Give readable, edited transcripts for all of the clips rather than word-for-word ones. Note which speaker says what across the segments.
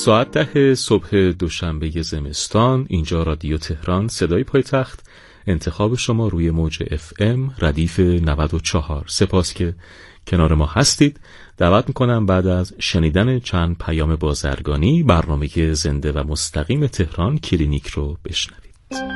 Speaker 1: ساعت 10 صبح دوشنبه زمستان، اینجا رادیو تهران صدای پایتخت، انتخاب شما روی موج FM ردیف 94. سپاس که کنار ما هستید. دعوت میکنم بعد از شنیدن چند پیام بازرگانی برنامه زنده و مستقیم تهران کلینیک رو بشنوید.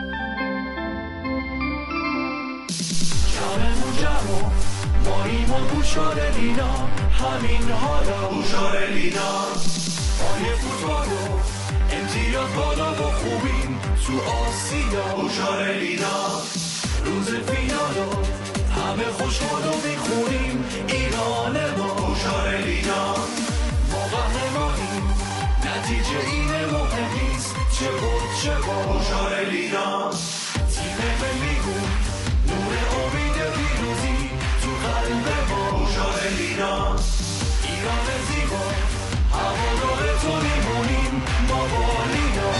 Speaker 2: همین حالا بوشارلینا آیه فوتبالو امتیاز بالا و خوبیم تو آسیا بوشارلینا روز فینالو همه خوشحالو میخونیم ایران ما بوشارلینا ما قهرمانیم نتیجه اینه مهم نیست چه بود چه با بوشارلینا تیم ملیمون نور امید پیروزی تو قلب ما بوشارلینا ایران زیبا هوادار تو میمونیم ما بالینا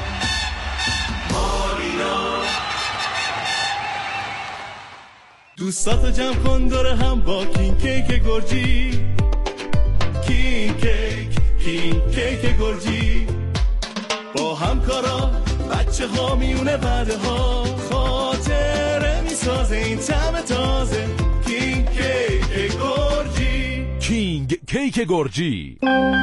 Speaker 2: بالینا. دوستاتو جمع کن دور هم با کینگ کیک گرجی، کینگ کیک گرجی، با همکارا بچه ها میونه بعده ها خاطره میسازه این طعم تازه. کینگ کیک گرجی،
Speaker 3: کینگ کیک گرجی.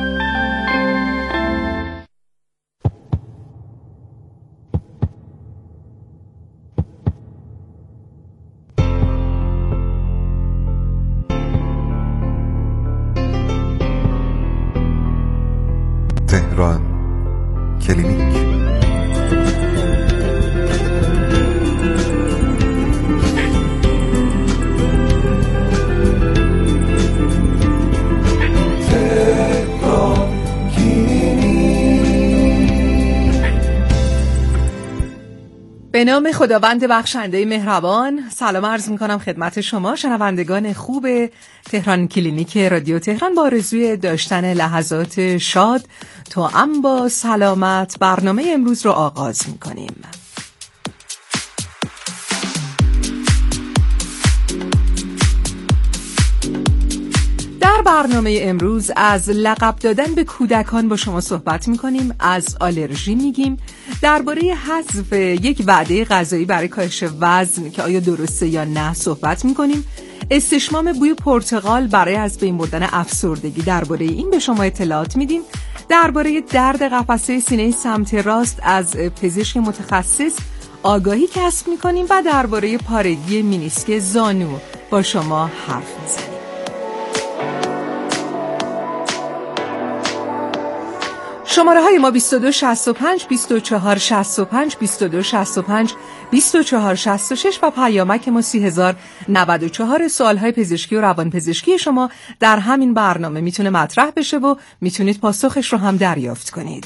Speaker 4: تهران کلینیک.
Speaker 5: به نام خداوند بخشنده مهربان، سلام عرض میکنم خدمت شما شنوندگان خوب تهران کلینیک رادیو تهران. با آرزوی داشتن لحظات شاد توأم با سلامت برنامه امروز رو آغاز میکنیم. در برنامه امروز از لقب دادن به کودکان با شما صحبت میکنیم، از آلرژی میگیم، درباره حذف یک وعده غذایی برای کاهش وزن که آیا درسته یا نه صحبت میکنیم، استشمام بوی پرتقال برای از بین بردن افسردگی، درباره این به شما اطلاعات میدیم. درباره درد قفسه سینه سمت راست از پزشک متخصص آگاهی کسب میکنیم و درباره پارگی مینیسک زانو با شما حرف میزنیم. شماره های ما 2265 2465 2265 2466 و پیامک ما 3094. سوال های پزشکی و روانپزشکی شما در همین برنامه میتونه مطرح بشه و میتونید پاسخش رو هم دریافت کنید.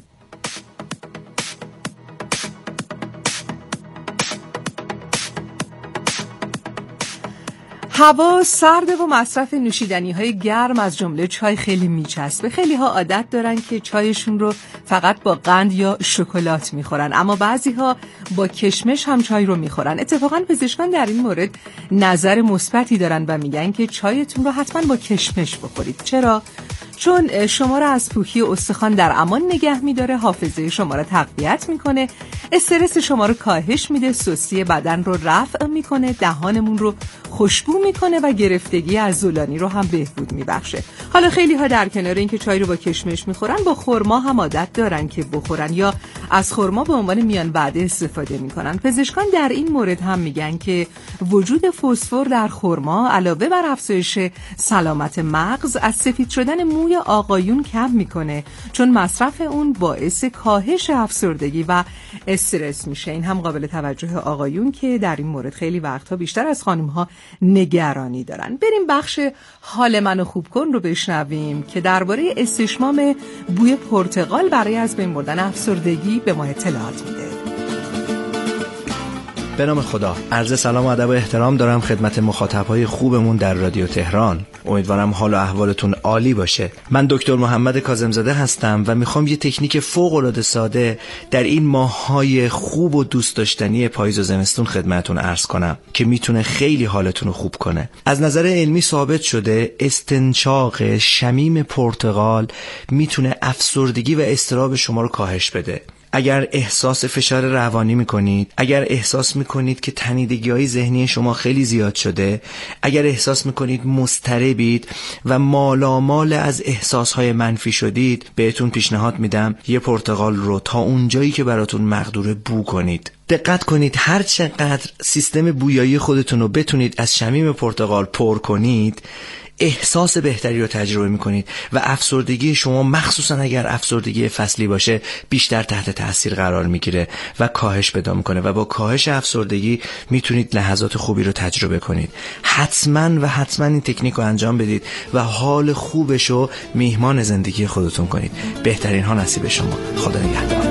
Speaker 5: هوا سرده و مصرف نوشیدنی‌های گرم از جمله چای خیلی میچسبه. خیلی‌ها عادت دارن که چایشون رو فقط با قند یا شکلات میخورن، اما بعضی‌ها با کشمش هم چای رو میخورن. اتفاقاً پزشکان در این مورد نظر مثبتی دارن و میگن که چایتون رو حتما با کشمش بخورید. چرا؟ چون شما را از پوکی استخوان در امان نگه می‌داره، حافظه شما را تقویت می‌کنه، استرس شما رو کاهش میده، سستی بدن رو رفع می‌کنه، دهانمون رو خوشبو می‌کنه و گرفتگی عضلانی رو هم بهبود می‌بخشه. حالا خیلی‌ها در کنار اینکه چای رو با کشمش می‌خورن، با خرما هم عادت دارن که بخورن یا از خرما به عنوان میان وعده استفاده می‌کنن. پزشکان در این مورد هم میگن که وجود فسفر در خرما علاوه بر افزایش سلامت مغز، از سفید شدن موی آقایون کم میکنه، چون مصرف اون باعث کاهش افسردگی و استرس میشه. این هم قابل توجه آقایون که در این مورد خیلی وقتها بیشتر از خانم‌ها نگرانی دارن. بریم بخش حال منو خوب کن رو بشنویم که درباره استشمام بوی پرتقال برای از بین بردن افسردگی به ما اطلاعات میده.
Speaker 6: به نام خدا، عرض سلام و ادب و احترام دارم خدمت مخاطبهای خوبمون در رادیو تهران. امیدوارم حال و احوالتون عالی باشه. من دکتر محمد کاظمزاده هستم و میخوام یه تکنیک فوق‌العاده ساده در این ماه‌های خوب و دوست داشتنی پاییز و زمستون خدمتتون عرض کنم که میتونه خیلی حالتون رو خوب کنه. از نظر علمی ثابت شده استنشاق شمیم پرتقال میتونه افسردگی و اضطراب شما رو کاهش بده. اگر احساس فشار روانی میکنید، اگر احساس میکنید که تنیدگی‌های ذهنی شما خیلی زیاد شده، اگر احساس میکنید مضطربید و مالامال از احساسهای منفی شدید، بهتون پیشنهاد میدم یه پرتقال رو تا اونجایی که براتون مقدوره بو کنید. دقت کنید هر چقدر سیستم بویایی خودتون رو بتونید از شمیم پرتقال پر کنید، احساس بهتری رو تجربه میکنید و افسردگی شما مخصوصا اگر افسردگی فصلی باشه بیشتر تحت تاثیر قرار میگیره و کاهش پیدا میکنه و با کاهش افسردگی میتونید لحظات خوبی رو تجربه کنید. حتما این تکنیک رو انجام بدید و حال خوبش رو میهمان زندگی خودتون کنید. بهترین ها نصیب شما. خدا نگهدار.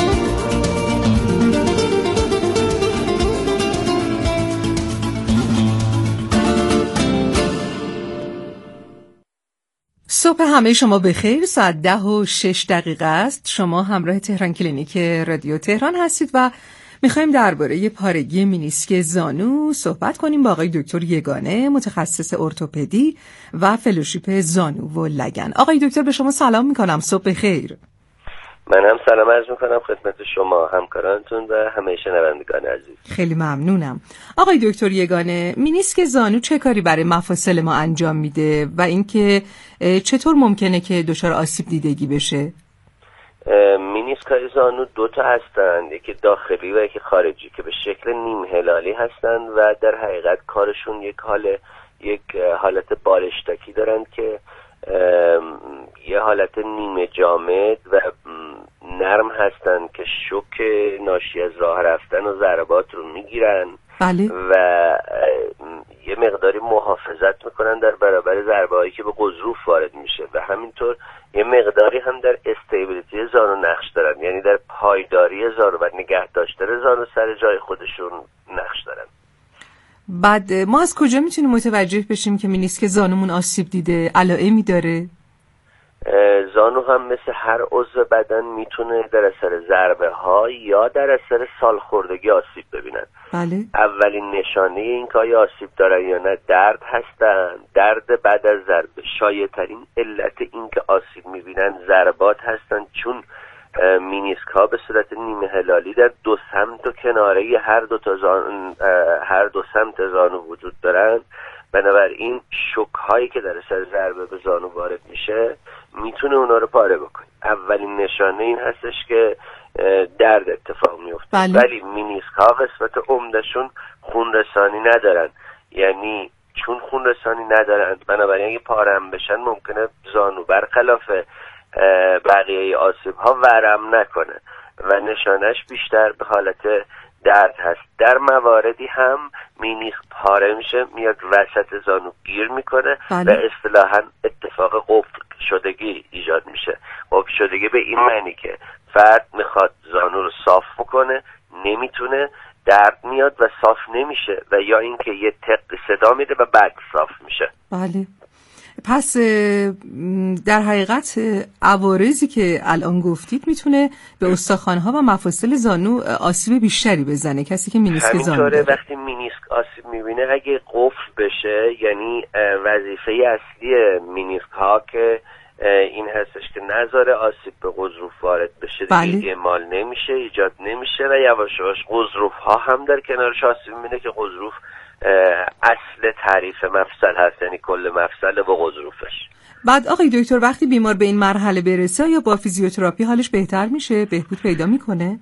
Speaker 5: صبح همه شما بخیر. ساعت 10:06 است. شما همراه تهران کلینیک رادیو تهران هستید و میخوایم درباره پارگی مینیسک زانو صحبت کنیم با آقای دکتر یگانه، متخصص ارتوپدی و فلوشیپ زانو و لگن. آقای دکتر به شما سلام میکنم. صبح بخیر.
Speaker 7: من هم سلام عرض میکنم خدمت شما، همکارانتون و همه شنوندگان عزیز.
Speaker 5: خیلی ممنونم. آقای دکتر یگانه، مینیسک زانو چه کاری برای مفاصل ما انجام میده و اینکه چطور ممکنه که دچار آسیب دیدگی بشه؟
Speaker 7: مینیسک‌های زانو دو تا هستند، یکی داخلی و یکی خارجی که به شکل نیم هلالی هستند و در حقیقت کارشون یک حالت بالشتکی دارند که یه حالت نیمه جامد و نرم هستن که شوک ناشی از راه رفتن و ضربات رو میگیرن.
Speaker 5: بله.
Speaker 7: و یه مقداری محافظت میکنن در برابر ضربه هایی که به غضروف وارد میشه و همینطور یه مقداری هم در استیبیلیتی زانو نقش دارن، یعنی در پایداری زانو و نگه داشتن زانو سر جای خودشون نقش دارن.
Speaker 5: بعد ما از کجا میتونیم متوجه بشیم که مینیسک زانومون آسیب دیده؟ علائمی داره؟
Speaker 7: زانو هم مثل هر عضو بدن میتونه در اثر ضربه ها یا در اثر سالخوردگی آسیب ببینن.
Speaker 5: بله.
Speaker 7: اولین نشانه این که آیا آسیب دارن یا نه درد هستن. درد بعد از ضربه شایع ترین علت این که آسیب میبینن ضربات هستن، چون مینیسک ها به صورت نیمه هلالی در دو سمت و کناره هر دو سمت زانو وجود دارن. بنابراین شوک هایی که در اثر ضربه به زانو وارد میشه میتونه اونا رو پاره بکنه. اولین نشانه این هستش که درد اتفاق میفته.
Speaker 5: بله.
Speaker 7: ولی مینیسک ها قسمت عمدهشون خون رسانی ندارن، یعنی چون خون رسانی ندارن بنابراین اگه پاره هم بشن ممکنه زانو برخلاف بقیه آسیب ها ورم نکنه و نشانش بیشتر به حالت درد هست. در مواردی هم مینیسک پاره میشه، میاد وسط زانو گیر میکنه.
Speaker 5: بله.
Speaker 7: و اصطلاحاً اتفاق قفل شدگی ایجاد میشه. قفل شدگی به این معنی که فرد میخواد زانو رو صاف بکنه، نمیتونه، درد میاد و صاف نمیشه و یا اینکه یه تق صدا میده و بعد صاف میشه.
Speaker 5: بله. پس در حقیقت عوارضی که الان گفتید میتونه به استخوان‌ها و مفاصل زانو آسیب بیشتری بزنه کسی که مینیسک زانو داره.
Speaker 7: وقتی مینیسک آسیب میبینه اگه قفل بشه، یعنی وظیفه اصلی مینیسک ها که این هستش که نذاره آسیب به غضروف وارد بشه.
Speaker 5: بله.
Speaker 7: دیگه اعمال نمیشه، ایجاد نمیشه و یواش یواش غضروف ها هم در کنارش آسیب میبینه که غضروف اصل تعریف مفصل هست، یعنی کل مفصل و غضروفش.
Speaker 5: بعد آقای دکتر وقتی بیمار به این مرحله برسه یا با فیزیوتراپی حالش بهتر میشه، بهبود پیدا میکنه؟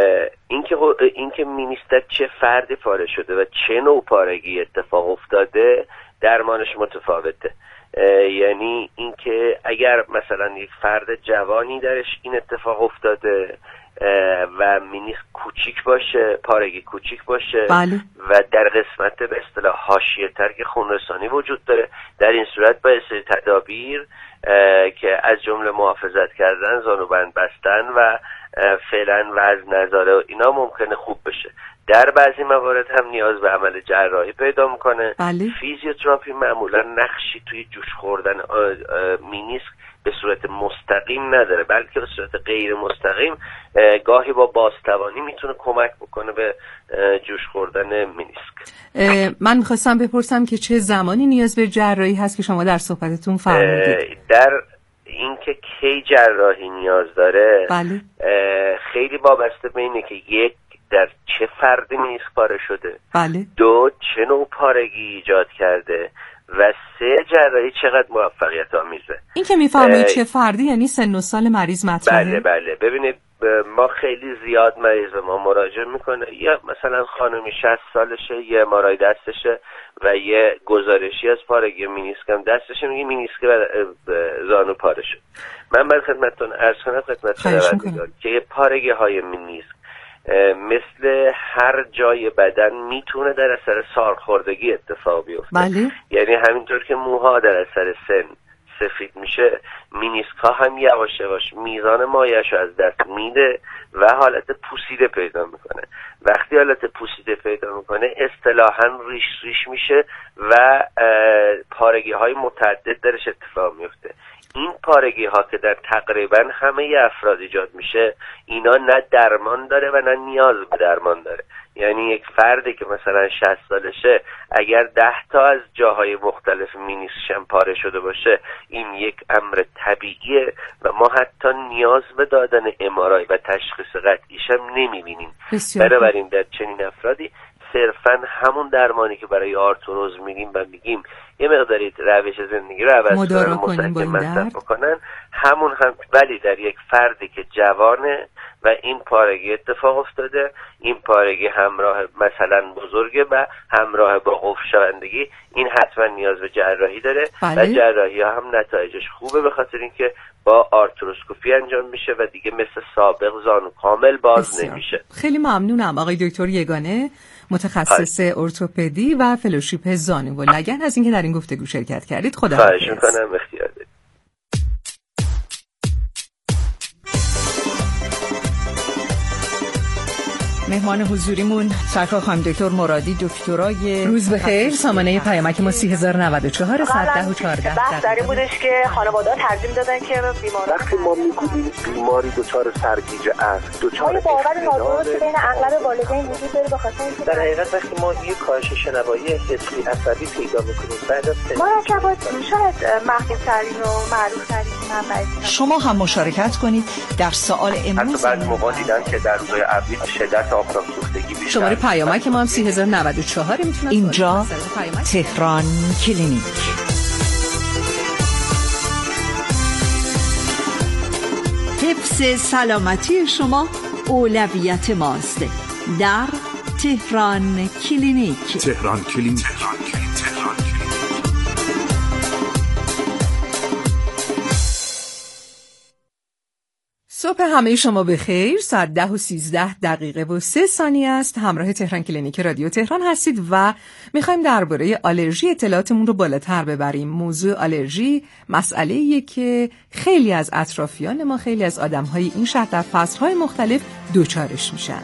Speaker 7: اینکه مینیسک چه فردی پاره شده و چه نوع پارگی اتفاق افتاده درمانش متفاوته. یعنی اینکه اگر مثلا یک فرد جوانی درش این اتفاق افتاده و مینیسک کوچیک باشه، پارگی کوچیک باشه.
Speaker 5: بله.
Speaker 7: و در قسمت به اصطلاح حاشیه‌تر که خونرسانی وجود داره، در این صورت باید تدابیر که از جمله محافظت کردن، زانوبند بستن و فعلا وزن نذاره اینا ممکنه خوب بشه. در بعضی موارد هم نیاز به عمل جراحی پیدا میکنه.
Speaker 5: بله.
Speaker 7: فیزیوتراپی معمولا نقشی توی جوش خوردن مینیسک به صورت مستقیم نداره، بلکه به صورت غیر مستقیم گاهی با بازتوانی میتونه کمک بکنه به جوش خوردن مینیسک.
Speaker 5: من میخواستم بپرسم که چه زمانی نیاز به جراحی هست که شما در صحبتتون فرمودید؟
Speaker 7: در اینکه کی جراحی نیاز داره،
Speaker 5: بله.
Speaker 7: خیلی وابسته به اینه که یک، در چه فردی مینیسک پاره شده،
Speaker 5: بله.
Speaker 7: دو، چه نوع پارگی ایجاد کرده و سه، جراحی چقدر موفقیت آمیزه.
Speaker 5: این که میفرمایید چه فردی یعنی سن و سال مریض مطرحه؟
Speaker 7: بله. ببینید ما خیلی زیاد مریض به ما مراجعه میکنه، یا مثلا خانمی 60 سالشه، یه MRI دستشه و یه گزارشی از پارگی مینیسک هم دستشه، میگه مینیسک زانو پاره شد. من برای خدمتتون عرض کنم که پارگی های مینیسک مثل هر جای بدن میتونه در اثر سالخوردگی اتفاق بیفته.
Speaker 5: بله.
Speaker 7: یعنی همینطور که موها در اثر سن سفید میشه، مینیسک ها هم یواش یواش میزان مایعش از دست میده و حالت پوسیده پیدا میکنه. وقتی حالت پوسیده پیدا میکنه اصطلاحاً ریش میشه و پارگی های متعدد درش اتفاق میفته. این پارگی ها که در تقریبا همه افراد ایجاد میشه، اینا نه درمان داره و نه نیاز به درمان داره. یعنی یک فردی که مثلا 60 سالشه اگر 10 تا از جاهای مختلف مینیسکش پاره شده باشه، این یک امر طبیعیه و ما حتی نیاز به دادن MRI و تشخیص قطعیش هم نمیبینیم. بنابراین در چنین افرادی صرفا همون درمانی که برای آرتروز میدیم و میگیم یه مقداری روش زندگی رو عوض کنن، مصرف بکنن، همون هم. ولی در یک فردی که جوانه و این پارگی اتفاق افتاده، این پارگی همراه مثلا بزرگه و همراه با قفل شوندگی، این حتما نیاز به جراحی داره.
Speaker 5: بله.
Speaker 7: و جراحی ها هم نتایجش خوبه، به خاطر اینکه با آرتروسکوپی انجام میشه و دیگه مثل سابق زانو کامل باز نمیشه.
Speaker 5: خیلی ممنونم آقای دکتر یگانه، متخصص ارتوپدی و فلوشیپ زانو و لگن، از اینکه در این گفتگو شرکت کردید. خدا حافظ.
Speaker 7: خواهش می‌کنم، اختیار دارید.
Speaker 8: مهمان حضوریمون سرکار خانم دکتر مرادی، دکترای
Speaker 5: روز بخیر. سامانه پیامک ما 3094 110 و 14
Speaker 9: بحث در این بودش که خانواده‌ها ترجیح دادن که بیماران
Speaker 7: وقتی ما میگیم بیماری دچار سرگیجه است، دچار
Speaker 9: باور نادرست بین اغلب والدین وجود داره، به خاطر اینکه
Speaker 7: در حقیقت وقتی ما یک کاهش شنوایی حسی عصبی پیدا می‌کنیم بعد از
Speaker 9: مرکبات شاید مخفی‌ترین و معروف‌ترین منبع.
Speaker 8: شما هم مشارکت کنید در سوال امروز.
Speaker 7: حتی بعد موقع دیدن که در روزهای ابری شدت آفتاب سوختگی بیشتر.
Speaker 5: شماره پیامک ما هم 3094 میتونید.
Speaker 8: اینجا تهران کلینیک. حفظ سلامتی شما اولویت ماست. در تهران کلینیک.
Speaker 3: تهران کلینیک.
Speaker 5: صبح همه شما بخیر. ساعت 10:13 است. همراه تهران کلینیک رادیو تهران هستید و میخوایم درباره آلرژی اطلاعاتمون رو بالاتر ببریم. موضوع آلرژی مسئله‌ایه که خیلی از اطرافیان ما، خیلی از آدم‌های این شهر در فصل‌های مختلف دوچارش میشن.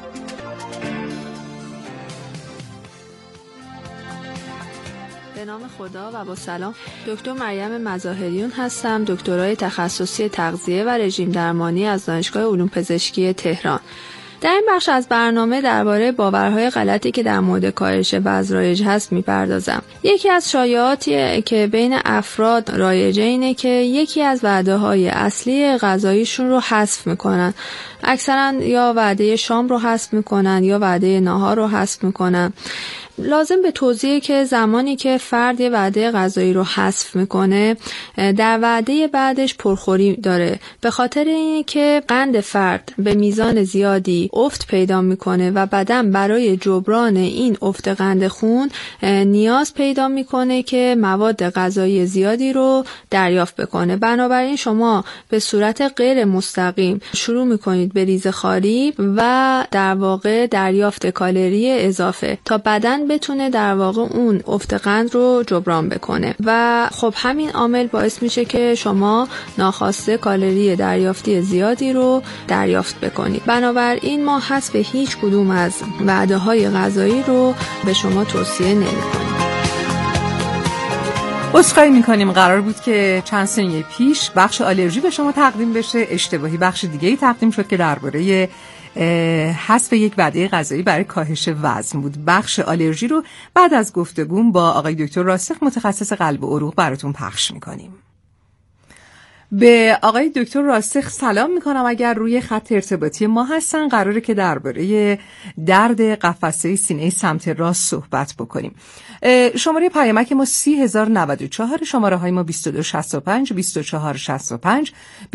Speaker 10: به نام خدا و با سلام. دکتر مریم مظاهریون هستم، دکترای تخصصی تغذیه و رژیم درمانی از دانشگاه علوم پزشکی تهران. در این بخش از برنامه درباره باورهای غلطی که در مورد کاهش وزن رایج هست میپردازم. یکی از شایعاتی که بین افراد رایجه اینه که یکی از وعده‌های اصلی غذاییشون رو حذف میکنن. اکثرا یا وعده شام رو حذف میکنن یا وعده ناهار رو حذف میکنن. لازم به توضیحه که زمانی که فرد یه وعده غذایی رو حذف میکنه، در وعده بعدش پرخوری داره. به خاطر اینه که قند فرد به میزان زیادی افت پیدا میکنه و بدن برای جبران این افت قند خون نیاز پیدا میکنه که مواد غذایی زیادی رو دریافت بکنه. بنابراین شما به صورت غیر مستقیم شروع میکنید به ریزه‌خواری و در واقع دریافت کالری اضافه تا بدن بدن بتونه در واقع اون افت قند رو جبران بکنه و خب همین عامل باعث میشه که شما ناخواسته کالری دریافتی زیادی رو دریافت بکنید. بنابراین ما حذف هیچ کدوم از وعده‌های غذایی رو به شما توصیه نمی‌کنیم.
Speaker 5: عذرخواهی میکنیم، قرار بود که چند ثانیه پیش بخش آلرژی به شما تقدیم بشه، اشتباهی بخش دیگه‌ای تقدیم شد که درباره حذف یک وعده غذایی برای کاهش وزن بود. بخش آلرژی رو بعد از گفتگو با آقای دکتر راسخ متخصص قلب و عروق براتون پخش میکنیم. به آقای دکتر راسخ سلام میکنم. اگر روی خط ارتباطی ما هستن قراره که درباره درد قفسه سینه سمت راست صحبت بکنیم. شماره پیامک ما 30,094، شماره های ما 2265 2465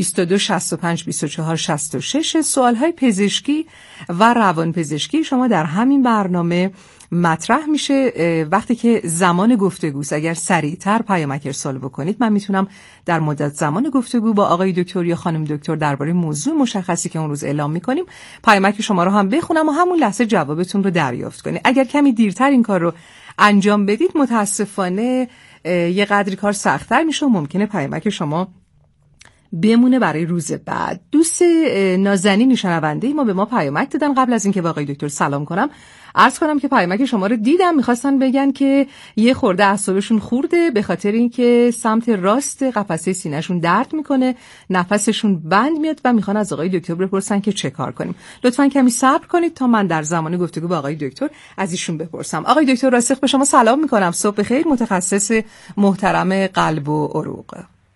Speaker 5: 2265 2466. سوال های پزشکی و روان پزشکی شما در همین برنامه مطرح میشه. وقتی که زمان گفتگوست اگر سریعتر پیامک ارسال بکنید من میتونم در مدت زمان گفتگو با آقای دکتر یا خانم دکتر درباره موضوع مشخصی که اون روز اعلام میکنیم پیامک شما رو هم بخونم و همون لحظه جوابتون رو دریافت کنید. اگر کمی دیرتر این کار رو انجام بدید متاسفانه یه قدری کار سخت‌تر میشه و ممکنه پیامک شما بمونه برای روز بعد. دوست نازنین شنونده ما به ما پیامک دادن. قبل از اینکه با آقای دکتر سلام کنم عرض کنم که پیامک شما رو دیدم. میخواستن بگن که یه خورده اعصابشون خورده به خاطر اینکه سمت راست قفسه سینه‌شون درد میکنه، نفسشون بند میاد و میخوان از آقای دکتر بپرسن که چه کار کنیم. لطفاً کمی صبر کنید تا من در زمان گفتگو با آقای دکتر از ایشون بپرسم. آقای دکتر راسخ به شما سلام میکنم. صبح بخیر، متخصص محترم قلب و عروق.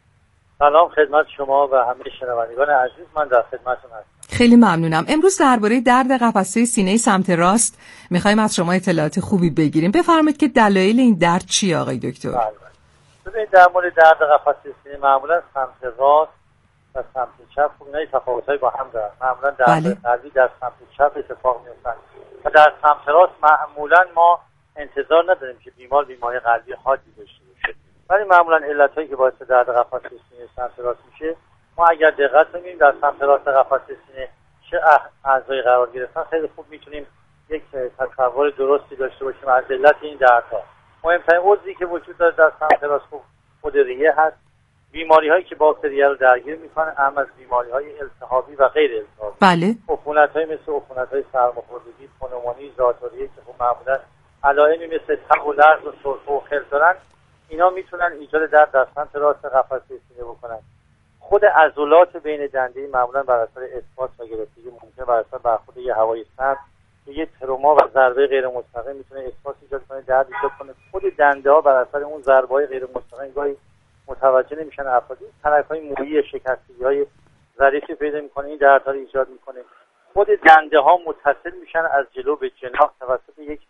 Speaker 11: سلام خدمت شما و همه شنوندگان عزیز، من در خدمتتون هستم.
Speaker 5: خیلی ممنونم. امروز درباره درد قفسه سینه سمت راست میخوایم از شما اطلاعات خوبی بگیریم. بفرمایید که دلایل این درد چیه آقای دکتر؟
Speaker 11: ببینید در مورد درد قفسه سینه معمولا سمت راست و سمت چپ اینا تفاوت‌هایی با هم دارن. معمولا درد قلبی در سمت چپ اتفاق میفته و در سمت راست معمولا ما انتظار نداریم که بیماری قلبی حادی داشته باشه. ولی معمولا علتایی که باعث درد قفسه سینه سمت راست میشه ما اگر دقت کنیم در سمت راست قفسه سینه چه اعضای قرار گرفتن خیلی خوب میتونیم یک تصور درستی داشته باشیم از علت این دردها. مهمترین عضوی که وجود داره در سمت راست خود ریه هست. بیماری‌هایی که باکتری رو درگیر میکنه اهم از بیماری‌های التهابی و غیر التهابی.
Speaker 5: بله.
Speaker 11: عفونت‌های مثل عفونت‌های سرماخوردگی، پنومونی، ذات‌ریه که خب معمولا علائمی مثل تب و لرز و سرفه و خل دارن، اینا میتونن ایجاد درد در سمت راست قفسه سینه بکنن. خود عضلات بین دنده معمولا بر اثر اسپاس و گرفتگی ممکنه بر اثر برخورد یه هوای سرد یه تروما و ضربه غیر مستقیم میتونه اسپاس ایجاد کنه، درد ایجاد کنه. خود دنده ها بر اثر اون ضربه‌های غیر مستقیم گاهی متوجه نمیشن افرادی ترک‌های مویی شکستگی‌های ظریفی پیدا میکنه، این دردها رو ایجاد میکنه. خود دنده ها متصل میشن از جلو به جناح توسط یک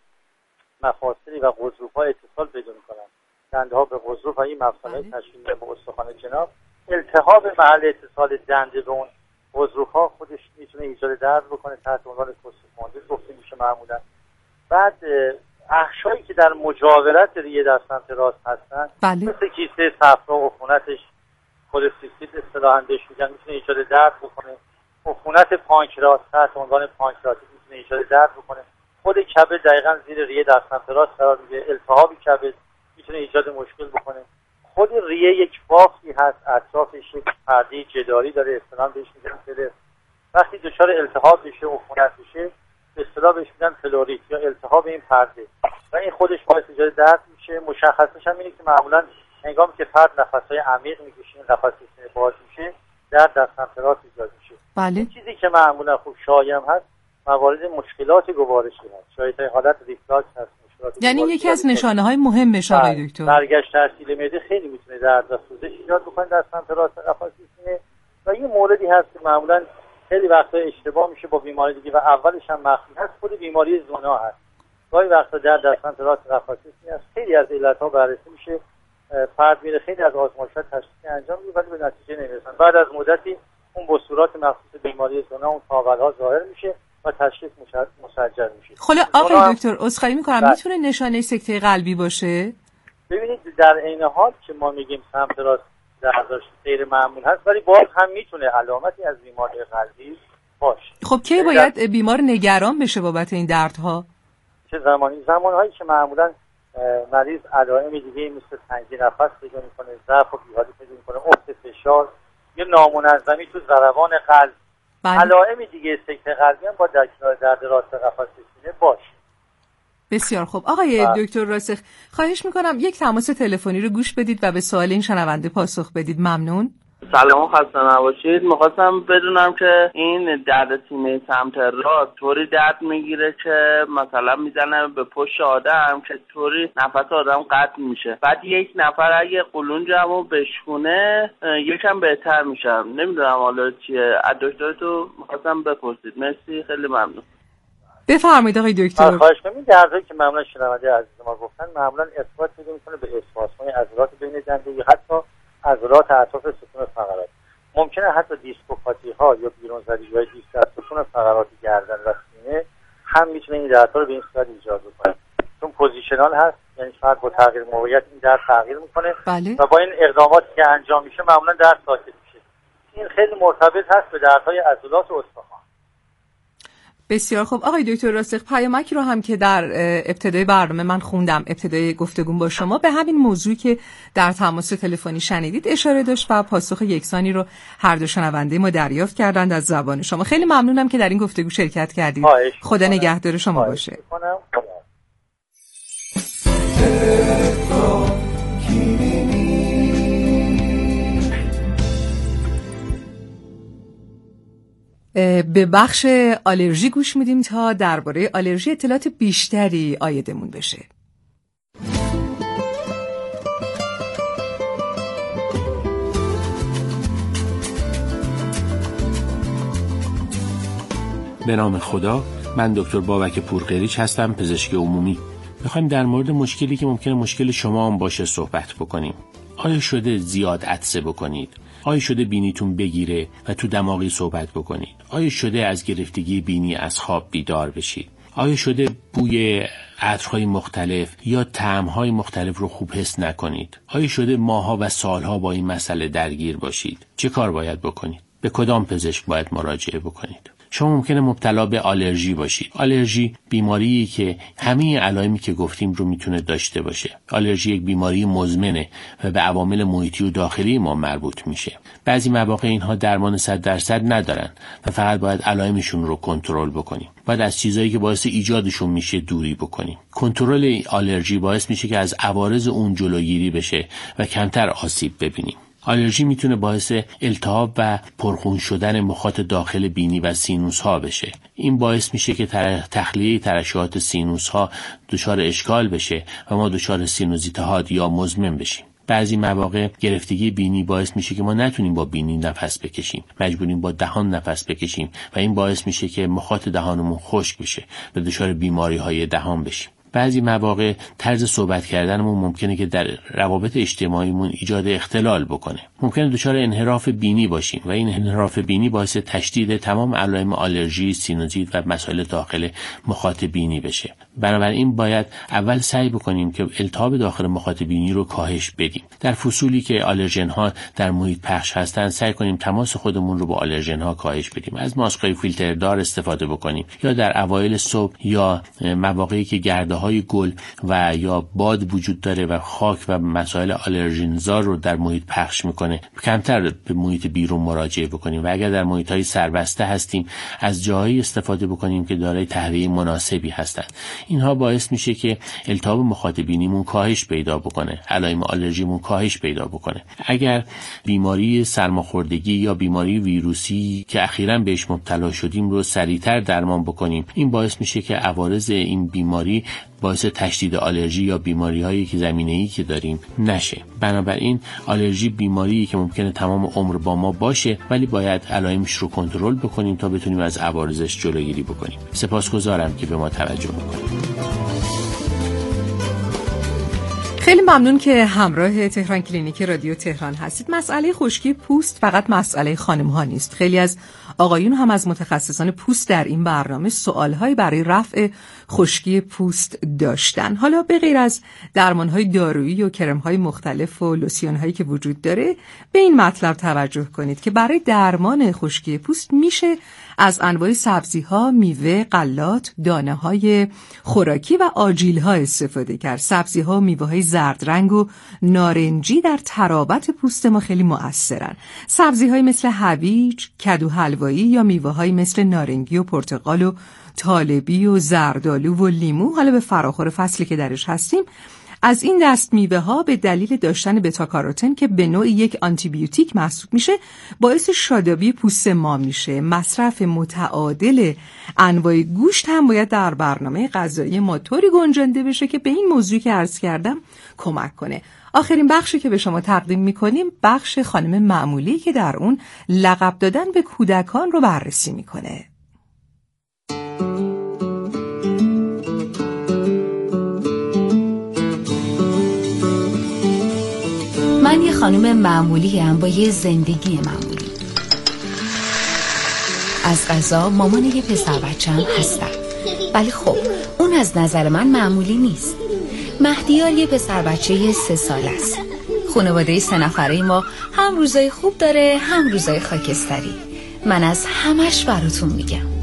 Speaker 11: مفاصلی و غضروف‌ها اتصال پیدا میکنن. دنده ها به غضروف و این مفصل‌های تشکیل به استخوان جناح، التهاب محل اتصال دنده به اون غضروف‌ها خودش میتونه ایجاد درد بکنه، تحت عنوان کوستوکوندیل گفته میشه معمولا. بعد اخشایی که در مجاورت ریه در سمت راست هستن مثل کیسه صفرا و عفونتش کولسیستیت اصطلاحاً بهش میگن میتونه ایجاد درد بکنه. عفونت پانکراس تحت عنوان پانکراتیت میتونه ایجاد درد بکنه. خود کبد دقیقاً زیر ریه در سمت راست قرار میگیره، التهاب کبد میتونه ایجاد مشکل بکنه. خود ریه یک بافتی هست، اطرافش یک پرده جداری داره، اصطلاحاً بهش میگن فلز. وقتی دچار التهاب بشه، عفونت بشه، به اصطلاح بهش میگن فلوریت یا التهاب این پرده و این خودش باعث ایجاد درد میشه. مشخصش هم اینه که معمولا هنگامی که فرد نفس‌های عمیق میکشه، قفسه سینه باز میشه، درد در سمت راست ایجاد میشه.
Speaker 5: بله.
Speaker 11: چیزی که معمولا خوب شایع هست موارد مشکلات گوارشی هست، شاید حالت ریفلاکس هست.
Speaker 5: یعنی یکی از نشانه‌های مهمش آقای دکتر
Speaker 11: برگشت ترسیل معده خیلی میتونه درد و سوزش ایجاد بکنه در سمت راست قفسه سینه و یه موردی هست که معمولا خیلی وقتا اشتباه میشه با بیماری دیگه و اولش هم مخفی هست، خود بیماری زونا هست. گاهی وقتا در سمت راست قفسه سینه است، خیلی از علت‌ها بررسی میشه، فرد میره خیلی از آزمایشات تشخیصی انجام میده ولی به نتیجه نمیرسن. بعد از مدتی اون بصورات مخصوص بیماری زونا اون تاول‌ها ظاهر میشه و تشخیص مسجل میشه.
Speaker 5: خلا آقای دکتر عذرخواهی میکنم میتونه نشانه سکته قلبی باشه؟
Speaker 11: ببینید در عین حال که ما میگیم سمت راست درداش غیر معمول هست ولی باز هم میتونه علامتی از بیماری قلبی باشه.
Speaker 5: خب کی باید بیمار نگران بشه بابت این دردها؟
Speaker 11: چه زمانهایی که معمولا مریض علائم دیگه مثل تنگی نفس پیدا میکنه، ضعف و بیحالی پیدا میکنه، افت فشار یا نامنظمی تو ضربان قلب، علائم دیگه سکته قلبی هم با در کنار درد راست قفسه سینه باشه.
Speaker 5: بسیار خوب. آقای دکتر راسخ، خواهش میکنم یک تماس تلفنی رو گوش بدید و به سوال این شنونده پاسخ بدید. ممنون.
Speaker 12: سلام، خسته نباشید. میخواستم بدونم که این درد سینه سمت راست طوری درد میگیره که مثلا میزنه به پشت آدم که طوری نفس آدم قطع میشه. بعد یک نفر اگه قلونجمو بشکونه یکم بهتر میشم. نمیدونم حالا چیه. از دکترتون میخواستم بپرسید. مرسی، خیلی ممنون.
Speaker 5: بفرمایید آقای دکتر.
Speaker 11: خواهش می‌کنم. دردی که معمولا شنونده عزیز ما گفتن معمولا اثبات پیدا میکنه به اسپاسم‌های عضلات بین دنده یا حتی عضلات اطراف ستون فقرات. ممکنه حتی دیسکوپاتی ها یا بیرون زدگی های دیسک از ستون فقرات گردن و سینه هم میتونه این دردها رو به این صورت ایجاد کنه. چون پوزیشنال هست، یعنی فقط با تغییر موقعیت این درد تغییر میکنه و با این اقداماتی که انجام میشه معمولا درد ساکت میشه. این خیلی مرتبط هست به دردهای عضلات و استخوان.
Speaker 5: بسیار خوب. آقای دکتر راسخ، پیامکی رو هم که در ابتدای برنامه من خوندم، ابتدای گفتگو با شما، به همین موضوعی که در تماس تلفنی شنیدید اشاره داشت و پاسخ یکسانی رو هر دو شنونده ما دریافت کردند از زبان شما. خیلی ممنونم که در این گفتگو شرکت کردید. خدا نگهدار شما باشه. به بخش آلرژی گوش میدیم تا درباره آلرژی اطلاعات بیشتری عایدمون بشه.
Speaker 13: به نام خدا، من دکتر بابک پورقریچ هستم، پزشک عمومی. میخوایم در مورد مشکلی که ممکنه مشکل شما هم باشه صحبت بکنیم. آیا شده زیاد عطسه بکنید؟ آیا شده بینیتون بگیره و تو دماغی صحبت بکنید؟ آیا شده از گرفتگی بینی از خواب بیدار بشید؟ آیا شده بوی عطرهای مختلف یا طعمهای مختلف رو خوب حس نکنید؟ آیا شده ماها و سالها با این مسئله درگیر باشید؟ چه کار باید بکنید؟ به کدام پزشک باید مراجعه بکنید؟ شما ممکنه مبتلا به آلرژی باشید. آلرژی بیماریه که همه علائمی که گفتیم رو میتونه داشته باشه. آلرژی یک بیماری مزمنه و به عوامل محیطی و داخلی ما مربوط میشه. بعضی مواقع اینها درمان 100% ندارن و فقط باید علائمشون رو کنترل بکنیم. باید از چیزایی که باعث ایجادشون میشه دوری بکنیم. کنترل آلرژی باعث میشه که از عوارض اون جلوگیری بشه و کمتر آسیب ببینیم. آلرژی میتونه باعث التهاب و پرخون شدن مخاط داخل بینی و سینوس ها بشه. این باعث میشه که تخلیه ترشحات سینوس ها دچار اشکال بشه و ما دچار سینوزیت حاد یا مزمن بشیم. بعضی مواقع گرفتگی بینی باعث میشه که ما نتونیم با بینی نفس بکشیم، مجبوریم با دهان نفس بکشیم و این باعث میشه که مخاط دهانمون خشک بشه و دچار بیماری های دهان بشیم. بعضی مواقع طرز صحبت کردنمون ممکنه که در روابط اجتماعیمون ایجاد اختلال بکنه. ممکنه دچار انحراف بینی باشیم و این انحراف بینی باعث تشدید تمام علائم آلرژی، سینوزیت و مسائل داخل مخاط بینی بشه. بنابراین باید اول سعی بکنیم که التهاب داخل مخاط بینی رو کاهش بدیم. در فصولی که آلرژن ها در محیط پخش هستن سعی کنیم تماس خودمون رو با آلرژن ها کاهش بدیم. از ماسک‌های فیلتردار استفاده بکنیم یا در اوایل صبح یا مواقعی که گرده های گل و یا باد وجود داره و خاک و مسائل آلرژنزار رو در محیط پخش میکنه کمتر به محیط بیرون مراجعه بکنیم و اگر در محیط های سربسته هستیم از جاهایی استفاده بکنیم که دارای تهویه مناسبی هستند. اینها باعث میشه که التهاب مخاط بینیمون کاهش پیدا بکنه، علائم آلرژیمون کاهش پیدا بکنه. اگر بیماری سرماخوردگی یا بیماری ویروسی که اخیراً بهش مبتلا شدیم رو سریعتر درمان بکنیم این باعث میشه که عوارض این بیماری باعث تشدید آلرژی یا بیماری‌هایی که زمینه‌ای که داریم نشه. بنابراین آلرژی بیماریه که ممکنه تمام عمر با ما باشه ولی باید علائمش رو کنترل بکنیم تا بتونیم از عوارضش جلوگیری بکنیم. سپاسگزارم که به ما توجه می‌کنید.
Speaker 5: خیلی ممنون که همراه تهران کلینیک رادیو تهران هستید. مسئله خشکی پوست فقط مسئله خانم‌ها نیست. خیلی از آقایون هم از متخصصان پوست در این برنامه سوال‌هایی برای رفع خشکی پوست داشتن. حالا به غیر از درمان‌های دارویی و کرم‌های مختلف و لوسیون‌هایی که وجود داره، به این مطلب توجه کنید که برای درمان خشکی پوست میشه از انواع سبزی‌ها، میوه، غلات، دانه‌های خوراکی و آجیل‌ها استفاده کرد. سبزی‌ها و میوه‌های زرد رنگ و نارنجی در ترابط پوست ما خیلی مؤثرن. سبزی‌های مثل هویج، کدو حلوایی یا میوه‌های مثل نارنگی و پرتقال و طالبی و زردآلو و لیمو، حالا به فراخور فصلی که درش هستیم، از این دست میوه ها به دلیل داشتن بتا کاروتن که به نوعی یک آنتی بیوتیک محسوب میشه باعث شادابی پوست ما میشه. مصرف متعادل انواع گوشت هم باید در برنامه غذایی ما طوری گنجانده بشه که به این موضوعی که عرض کردم کمک کنه. آخرین بخشی که به شما تقدیم میکنیم بخش خانم معمولی که در اون لقب دادن به کودکان رو بررسی میکنه.
Speaker 14: من یه خانم معمولیم با یه زندگی معمولی. از قضا مامان یه پسر بچه‌ام هستم، ولی خب اون از نظر من معمولی نیست. مهدیار یه پسر بچه 3 ساله است. خانواده 3 نفره ما هم روزای خوب داره هم روزای خاکستری. من از همش براتون میگم.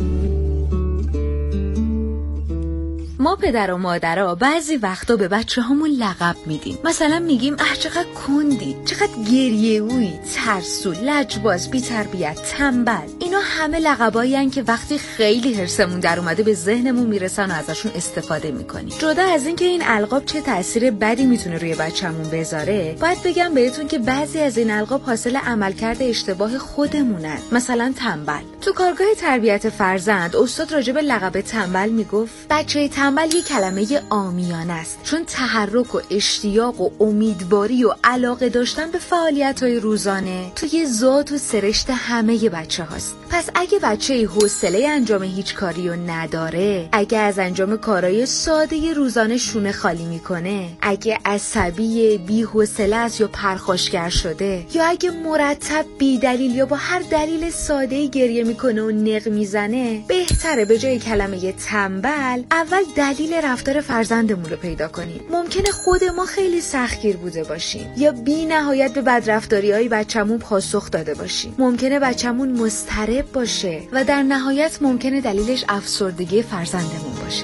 Speaker 14: ما پدر و مادرها بعضی وقتا به بچه همون لقب میدیم. مثلا میگیم چقدر کندی، چقدر گریه‌گویی، ترسو، لجباز، بی‌تربیت، تنبل. اینا همه لقبایی هستن که وقتی خیلی حرصمون در اومده به ذهنمون میرسن و ازشون استفاده میکنیم. جدا از اینکه این القاب چه تأثیر بدی میتونه روی بچه‌مون بذاره، باید بگم بهتون که بعضی از این القاب حاصل عملکرد اشتباه خودمونن. مثلا تنبل. تو کارگاه تربیت فرزند استاد راجع به لقب تنبل میگفت بچه تنبل یه کلمه عامیانه است، چون تحرک و اشتیاق و امیدواری و علاقه داشتن به فعالیت‌های روزانه توی ذات و سرشت همه بچه هاست. پس اگه بچه حوصله انجام هیچ کاری رو نداره، اگه از انجام کارهای ساده روزانه شونه خالی میکنه، اگه عصبی، بی‌حوصله است یا پرخاشگر شده، یا اگه مرتب بی دلیل یا با هر دلیل ساده‌ای گریه میکنه و نق میزنه، بهتره به جای کلمه تنبل اول دلیل رفتار فرزندمون رو پیدا کنیم. ممکنه خود ما خیلی سختگیر بوده باشیم یا بی نهایت به بدرفتاری‌های بچه‌مون پاسخ داده باشیم. ممکنه بچه‌مون مضطرب باشه و در نهایت ممکنه دلیلش افسردگی فرزندمون باشه.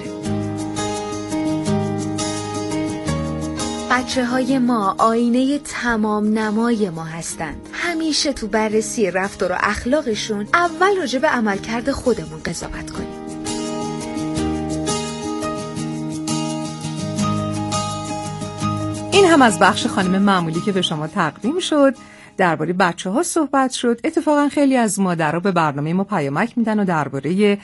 Speaker 14: بچه‌های ما آینه تمام نمای ما هستند. همیشه تو بررسی رفتار و اخلاقشون اول راجع به عملکرد خودمون قضاوت کنیم.
Speaker 5: این هم از بخش خانم معمولی که به شما تقدیم شد. درباره بچه‌ها صحبت شد. اتفاقا خیلی از مادرها به برنامه ما پیامک میدن و درباره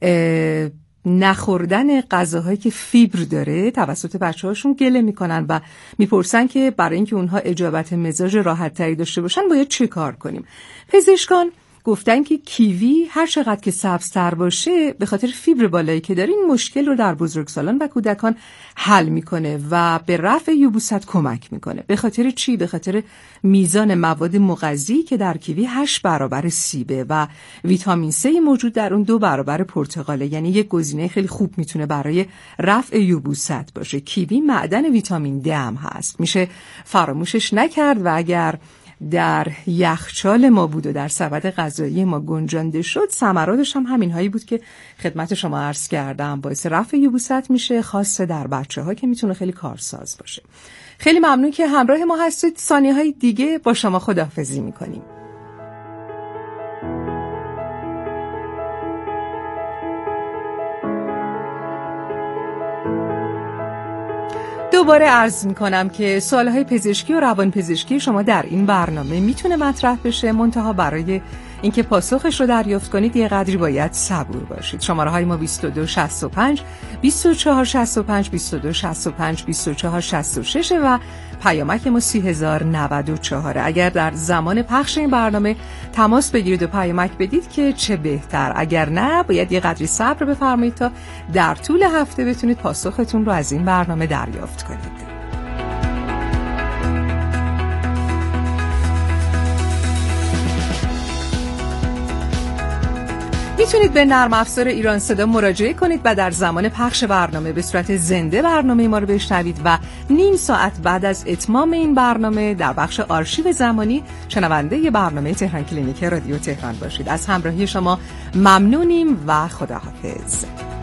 Speaker 5: نخوردن غذاهایی که فیبر داره توسط بچه‌هاشون گله میکنن و میپرسن که برای اینکه اونها اجابت مزاج راحت‌تری داشته باشن باید چه کار کنیم. پزشکان گفتن که کیوی هر چقدر که سبزتر باشه به خاطر فیبر بالایی که داره این مشکل رو در بزرگسالان و کودکان حل میکنه و به رفع یبوست کمک میکنه. به خاطر چی؟ به خاطر میزان مواد مغذی که در کیوی 8 برابر سیبه و ویتامین C موجود در اون 2 برابر پرتقاله. یعنی یک گزینه خیلی خوب میتونه برای رفع یبوست باشه. کیوی معدن ویتامین D هم هست، میشه فراموشش نکرد و اگر در یخچال ما بود و در سبد غذایی ما گنجانده شد، ثمراتش هم همین هایی بود که خدمت شما عرض کردم. باعث رفع یبوست میشه، خاصه در بچه‌ها که میتونه خیلی کارساز باشه. خیلی ممنون که همراه ما هستید. ثانیه‌های دیگه با شما خداحافظی میکنیم. دوباره عرض میکنم که سوالهای پزشکی و روانپزشکی شما در این برنامه میتونه مطرح بشه، منتها برای اینکه پاسخش رو دریافت کنید یه قدری باید صبور باشید. شماره های ما 2265 2465 2265 2466 و پیامک ما 30094. اگر در زمان پخش این برنامه تماس بگیرید و پیامک بدید که چه بهتر، اگر نه باید یه قدری صبر بفرمایید تا در طول هفته بتونید پاسختون رو از این برنامه دریافت کنید. میتونید به نرم افزار ایران صدا مراجعه کنید و در زمان پخش برنامه به صورت زنده برنامه ما رو بشنوید و نیم ساعت بعد از اتمام این برنامه در بخش آرشیو زمانی شنونده برنامه تهران کلینیک رادیو تهران باشید. از همراهی شما ممنونیم و خداحافظ.